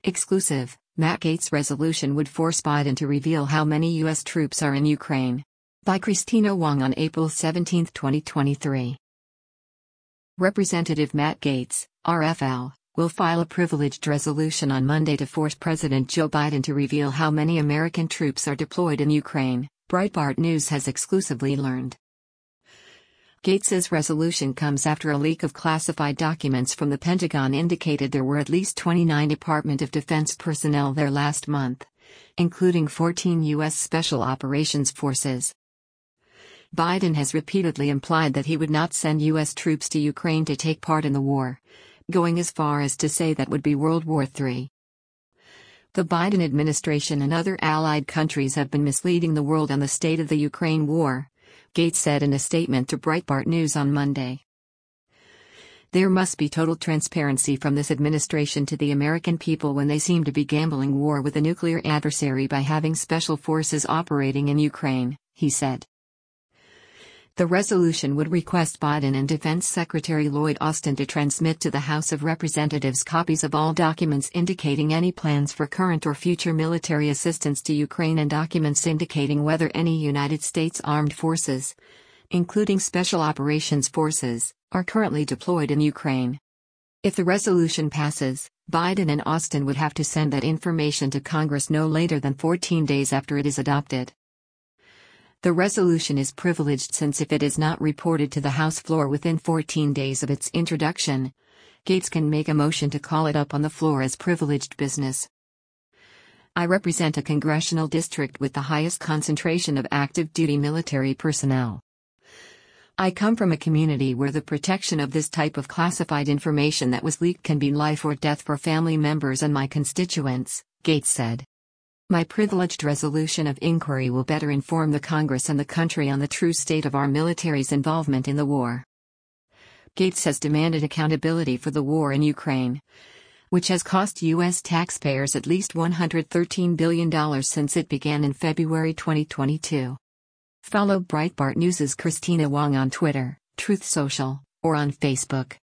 Exclusive: Matt Gaetz' resolution would force Biden to reveal how many U.S. troops are in Ukraine. By Christina Wong on April 17, 2023. Representative Matt Gaetz, RFL, will file a privileged resolution on Monday to force President Joe Biden to reveal how many American troops are deployed in Ukraine, Breitbart News has exclusively learned. Gaetz's resolution comes after a leak of classified documents from the Pentagon indicated there were at least 29 Department of Defense personnel there last month, including 14 U.S. Special Operations Forces. Biden has repeatedly implied that he would not send U.S. troops to Ukraine to take part in the war, going as far as to say that would be World War III. The Biden administration and other allied countries have been misleading the world on the state of the Ukraine war, Gaetz said in a statement to Breitbart News on Monday. There must be total transparency from this administration to the American people when they seem to be gambling war with a nuclear adversary by having special forces operating in Ukraine, he said. The resolution would request Biden and Defense Secretary Lloyd Austin to transmit to the House of Representatives copies of all documents indicating any plans for current or future military assistance to Ukraine and documents indicating whether any United States Armed Forces, including Special Operations Forces, are currently deployed in Ukraine. If the resolution passes, Biden and Austin would have to send that information to Congress no later than 14 days after it is adopted. The resolution is privileged since if it is not reported to the House floor within 14 days of its introduction, Gaetz can make a motion to call it up on the floor as privileged business. I represent a congressional district with the highest concentration of active-duty military personnel. I come from a community where the protection of this type of classified information that was leaked can be life or death for family members and my constituents, Gaetz said. My privileged resolution of inquiry will better inform the Congress and the country on the true state of our military's involvement in the war. Gaetz has demanded accountability for the war in Ukraine, which has cost U.S. taxpayers at least $113 billion since it began in February 2022. Follow Breitbart News' Christina Wong on Twitter, Truth Social, or on Facebook.